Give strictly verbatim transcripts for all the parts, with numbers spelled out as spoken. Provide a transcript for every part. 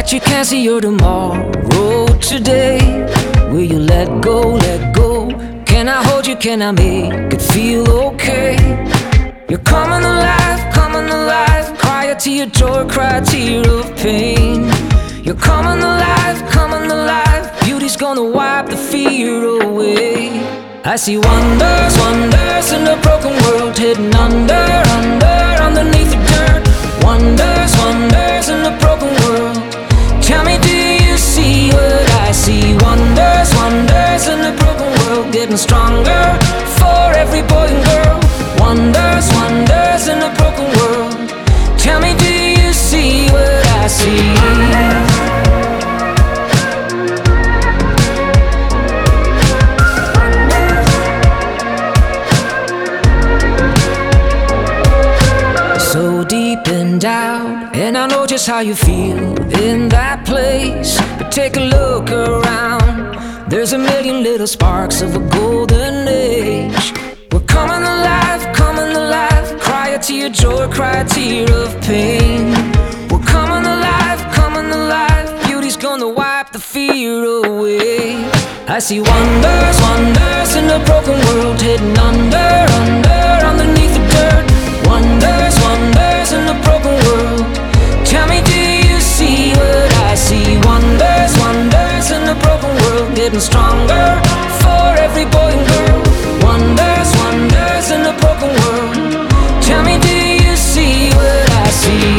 but you can't see your tomorrow today. Will you let go, let go? Can I hold you, can I make it feel okay? You're coming alive, coming alive. Cry a tear of joy, cry a tear of pain. You're coming alive, coming alive. Beauty's gonna wipe the fear away. I see wonders, wonders in a broken world, hidden under, under, underneath the dirt. Wonders, wonders in a broken world. Tell me, do you see what I see? Wonders, wonders in a broken world, getting stronger for every boy and girl. Wonders, wonders in a broken world. Tell me, do you see what I see? So deep and out, and I know just how you feel in that place. But take a look around, there's a million little sparks of a golden age. We're coming alive, coming alive. Cry a tear of joy, cry a tear of pain. We're coming alive, coming alive. Beauty's gonna wipe the fear away. I see wonders, wonders in a broken world, hidden under, under, underneath the dirt. Wonders, wonders in a broken world. Tell me, do you see what I see? Wonders, wonders in a broken world, getting stronger for every boy and girl. Wonders, wonders in a broken world. Tell me, do you see what I see?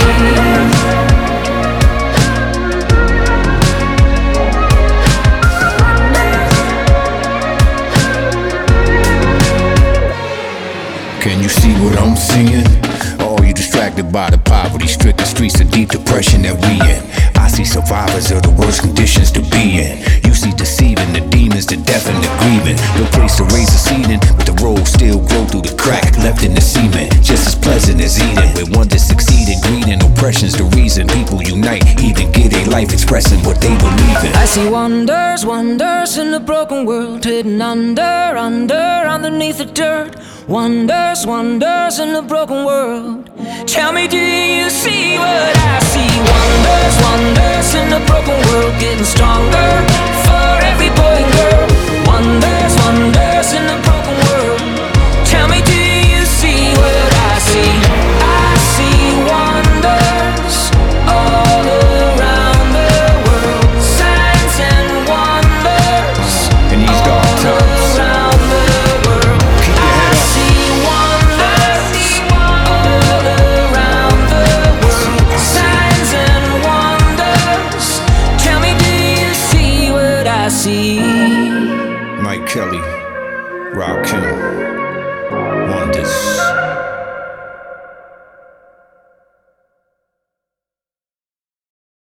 Can you see what I'm seeing? Or you distracted by the poverty-stricken streets of deep depression that we in? I see survivors of the worst conditions to be in. You see deceiving the demons, the deaf and the grieving. No place to raise a seeding, but the road still grow through the crack left in the cement. Just as pleasant as eating. When one that succeeded, greed and oppression's the reason people unite, even give their life expressing what they believe in. I see wonders, wonders in a broken world, hidden under, under, underneath the dirt. Wonders, wonders in a broken world. Tell me, do you see what I see? Wonders, wonders in a broken world, getting stronger for every boy and girl. Wonders, wonders in a broken world. Tell me, do you see what I see? I see wonders all around the world. Signs and wonders In these dark all times, around the world. keep your head I up. see wonders all around the world. Signs and wonders. Tell me, do you see what I see? Mike Kelly, Rob Kim.